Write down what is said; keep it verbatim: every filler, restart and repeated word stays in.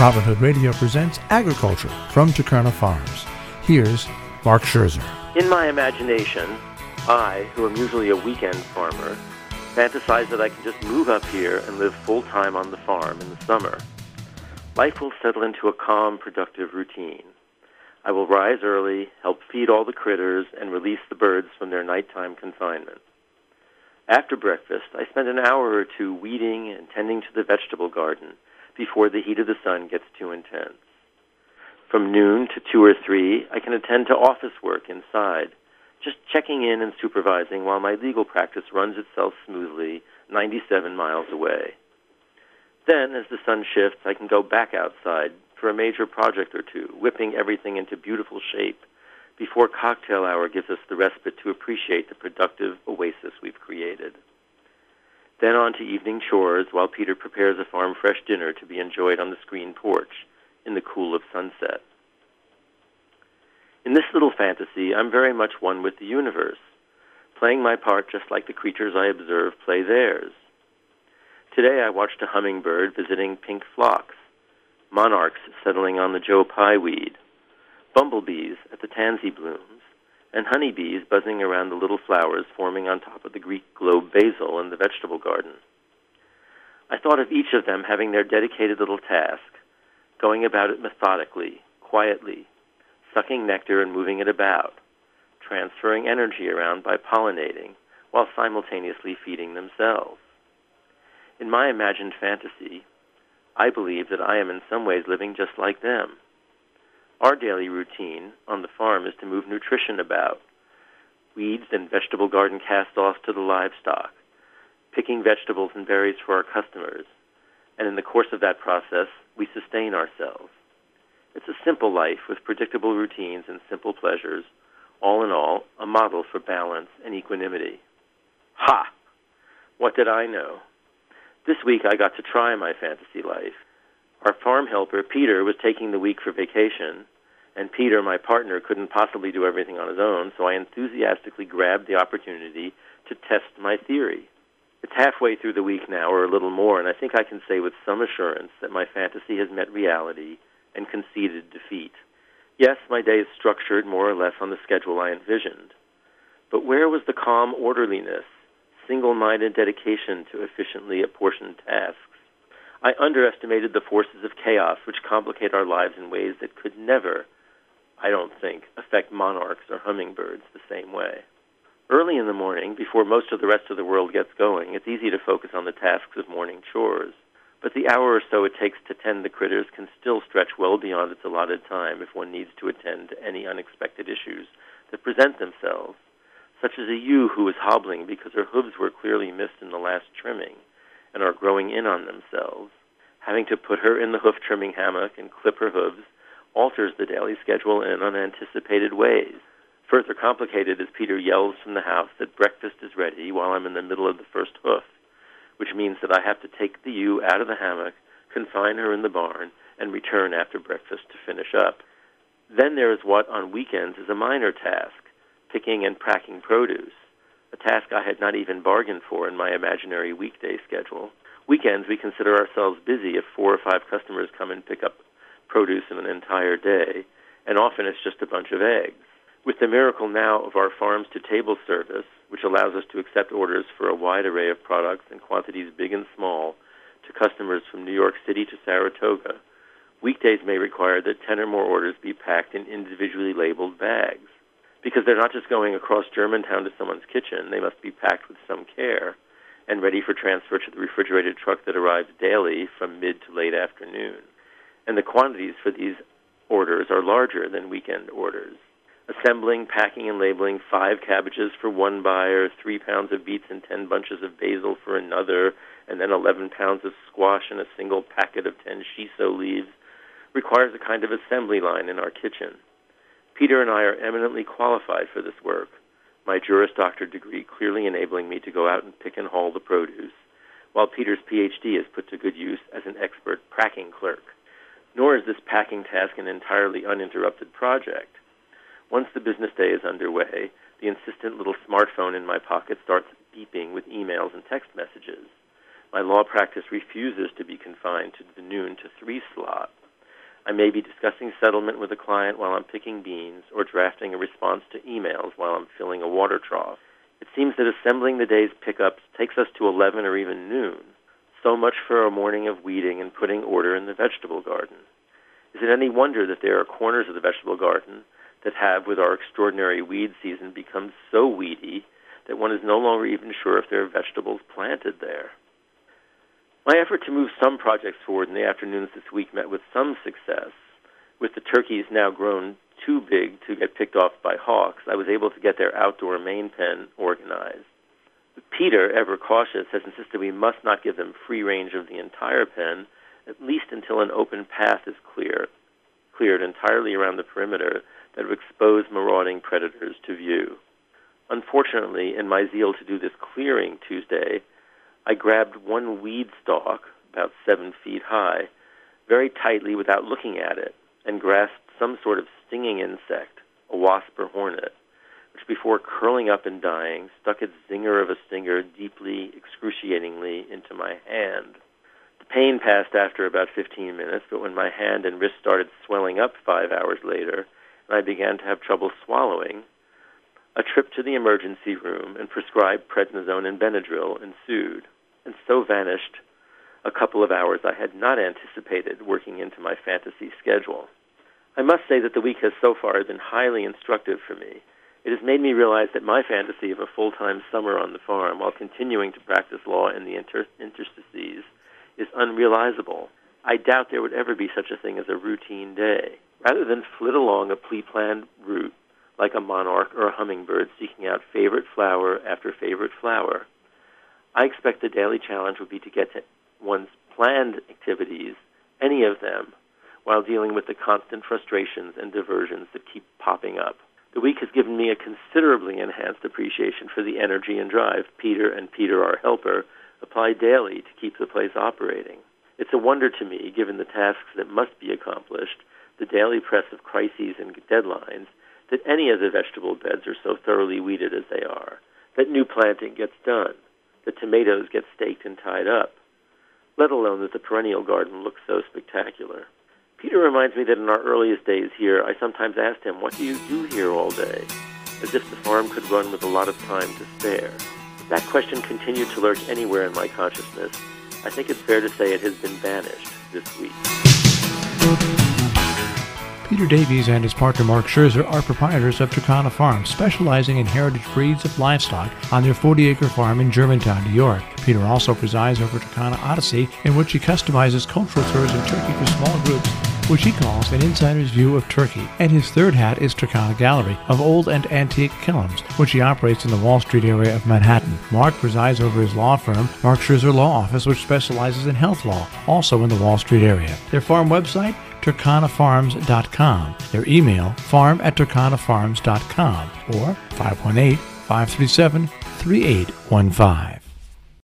Robin Hood Radio presents Agriculture from Takerna Farms. Here's Mark Scherzer. In my imagination, I, who am usually a weekend farmer, fantasize that I can just move up here and live full-time on the farm in the summer. Life will settle into a calm, productive routine. I will rise early, help feed all the critters, and release the birds from their nighttime confinement. After breakfast, I spend an hour or two weeding and tending to the vegetable garden before the heat of the sun gets too intense. From noon to two or three, I can attend to office work inside, just checking in and supervising while my legal practice runs itself smoothly ninety-seven miles away. Then, as the sun shifts, I can go back outside for a major project or two, whipping everything into beautiful shape before cocktail hour gives us the respite to appreciate the productive oasis we've created. Then on to evening chores while Peter prepares a farm-fresh dinner to be enjoyed on the screen porch in the cool of sunset. In this little fantasy, I'm very much one with the universe, playing my part just like the creatures I observe play theirs. Today I watched a hummingbird visiting pink phlox, monarchs settling on the Joe Pye weed, bumblebees at the tansy blooms, and honeybees buzzing around the little flowers forming on top of the Greek globe basil in the vegetable garden. I thought of each of them having their dedicated little task, going about it methodically, quietly, sucking nectar and moving it about, transferring energy around by pollinating, while simultaneously feeding themselves. In my imagined fantasy, I believe that I am in some ways living just like them. Our daily routine on the farm is to move nutrition about, weeds and vegetable garden cast-offs to the livestock, picking vegetables and berries for our customers, and in the course of that process, we sustain ourselves. It's a simple life with predictable routines and simple pleasures, all in all, a model for balance and equanimity. Ha! What did I know? This week I got to try my fantasy life. Our farm helper, Peter, was taking the week for vacation, and Peter, my partner, couldn't possibly do everything on his own, so I enthusiastically grabbed the opportunity to test my theory. It's halfway through the week now, or a little more, and I think I can say with some assurance that my fantasy has met reality and conceded defeat. Yes, my day is structured more or less on the schedule I envisioned. But where was the calm orderliness, single-minded dedication to efficiently apportioned tasks? I underestimated the forces of chaos which complicate our lives in ways that could never, I don't think, affect monarchs or hummingbirds the same way. Early in the morning, before most of the rest of the world gets going, it's easy to focus on the tasks of morning chores. But the hour or so it takes to tend the critters can still stretch well beyond its allotted time if one needs to attend to any unexpected issues that present themselves, such as a ewe who is hobbling because her hooves were clearly missed in the last trimming and are growing in on themselves. Having to put her in the hoof-trimming hammock and clip her hooves alters the daily schedule in unanticipated ways. Further complicated as Peter yells from the house that breakfast is ready while I'm in the middle of the first hoof, which means that I have to take the ewe out of the hammock, confine her in the barn, and return after breakfast to finish up. Then there is what on weekends is a minor task, picking and packing produce, a task I had not even bargained for in my imaginary weekday schedule. Weekends, we consider ourselves busy if four or five customers come and pick up produce in an entire day, and often it's just a bunch of eggs. With the miracle now of our farms-to-table service, which allows us to accept orders for a wide array of products in quantities big and small to customers from New York City to Saratoga, weekdays may require that ten or more orders be packed in individually labeled bags. Because they're not just going across Germantown to someone's kitchen, they must be packed with some care and ready for transfer to the refrigerated truck that arrives daily from mid to late afternoon. And the quantities for these orders are larger than weekend orders. Assembling, packing, and labeling five cabbages for one buyer, three pounds of beets and ten bunches of basil for another, and then eleven pounds of squash and a single packet of ten shiso leaves requires a kind of assembly line in our kitchen. Peter and I are eminently qualified for this work, my Juris Doctor degree clearly enabling me to go out and pick and haul the produce, while Peter's P H D is put to good use as an expert packing clerk. Nor is this packing task an entirely uninterrupted project. Once the business day is underway, the insistent little smartphone in my pocket starts beeping with emails and text messages. My law practice refuses to be confined to the noon to three slot. I may be discussing settlement with a client while I'm picking beans or drafting a response to emails while I'm filling a water trough. It seems that assembling the day's pickups takes us to eleven or even noon. So much for a morning of weeding and putting order in the vegetable garden. Is it any wonder that there are corners of the vegetable garden that have, with our extraordinary weed season, become so weedy that one is no longer even sure if there are vegetables planted there? My effort to move some projects forward in the afternoons this week met with some success. With the turkeys now grown too big to get picked off by hawks, I was able to get their outdoor main pen organized. But Peter, ever cautious, has insisted we must not give them free range of the entire pen, at least until an open path is clear, cleared entirely around the perimeter that would expose marauding predators to view. Unfortunately, in my zeal to do this clearing Tuesday, I grabbed one weed stalk, about seven feet high, very tightly without looking at it, and grasped some sort of stinging insect, a wasp or hornet, which before curling up and dying, stuck its zinger of a stinger deeply, excruciatingly into my hand. The pain passed after about fifteen minutes, but when my hand and wrist started swelling up five hours later, and I began to have trouble swallowing, a trip to the emergency room and prescribed prednisone and Benadryl ensued, and so vanished a couple of hours I had not anticipated working into my fantasy schedule. I must say that the week has so far been highly instructive for me. It has made me realize that my fantasy of a full-time summer on the farm while continuing to practice law in the inter- interstices is unrealizable. I doubt there would ever be such a thing as a routine day. Rather than flit along a pre-planned route like a monarch or a hummingbird seeking out favorite flower after favorite flower, I expect the daily challenge would be to get to one's planned activities, any of them, while dealing with the constant frustrations and diversions that keep popping up. The week has given me a considerably enhanced appreciation for the energy and drive Peter and Peter, our helper, apply daily to keep the place operating. It's a wonder to me, given the tasks that must be accomplished, the daily press of crises and deadlines, that any of the vegetable beds are so thoroughly weeded as they are, that new planting gets done, that tomatoes get staked and tied up, let alone that the perennial garden looks so spectacular. Peter reminds me that in our earliest days here, I sometimes asked him, "What do you do here all day?" as if the farm could run with a lot of time to spare. If that question continued to lurk anywhere in my consciousness, I think it's fair to say it has been banished this week. Peter Davies and his partner Mark Scherzer are proprietors of Turkana Farms, specializing in heritage breeds of livestock on their forty-acre farm in Germantown, New York. Peter also presides over Turkana Odyssey, in which he customizes cultural tours of Turkey for small groups, which he calls an insider's view of Turkey. And his third hat is Turkana Gallery of old and antique kilns, which he operates in the Wall Street area of Manhattan. Mark presides over his law firm, Mark Scherzer Law Office, which specializes in health law, also in the Wall Street area. Their farm website, turkana farms dot com. Their email, farm at turkana farms dot com, or five one eight, five three seven, three eight one five.